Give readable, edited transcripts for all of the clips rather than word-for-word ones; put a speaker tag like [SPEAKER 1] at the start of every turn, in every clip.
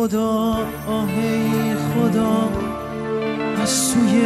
[SPEAKER 1] خدا ای خدا از توی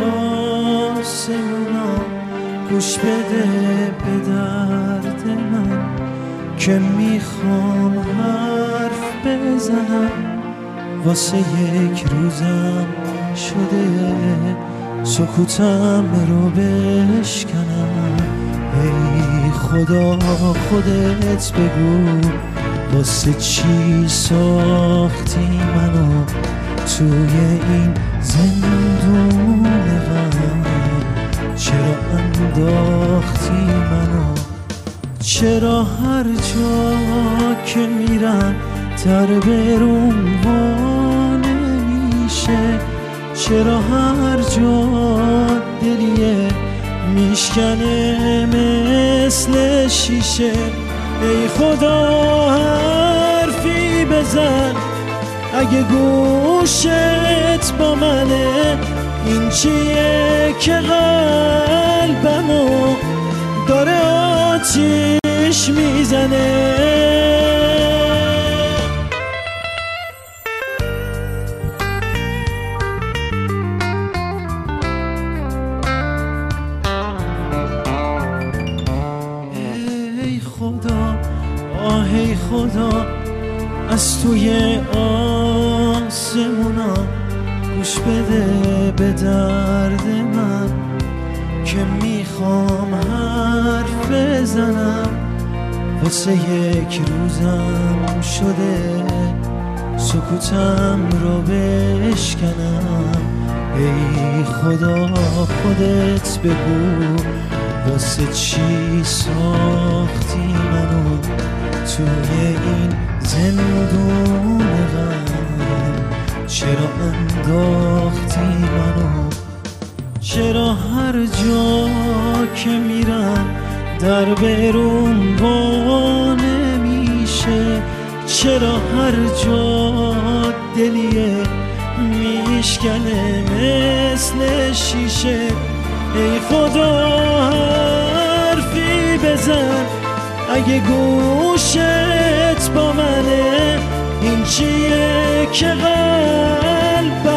[SPEAKER 1] آسمونا گوش بده به درد من که میخوام حرف بزنم واسه یک روزم شده سکوتم رو بشکنم. ای خدا خودت بگو واسه چی ساختی منو توی این زندون غم؟ چرا انداختی منو؟ چرا هر جا که میرم در بروم وا نمیشه؟ چرا هر جا دلیه میشکنه مثل شیشه؟ ای خدا حرفی بزن اگه گوشت با منه، این چیه که قلبمو داره آتیش میزنه؟ ای خدا از توی آسمونا گوش بده به درد من که میخوام حرف بزنم واسه یک روزم شده سکوتم رو بشکنم. ای خدا خودت بگو واسه چی ساختی منو توی این زندون غم؟ چرا انداختی منو؟ چرا هر جا که میرم در بروم وا نمیشه؟ چرا هر جا دلیه میشکنه مثل شیشه؟ ای خدا حرفی بزن اگه گوشت با منه، این چیه که قلبم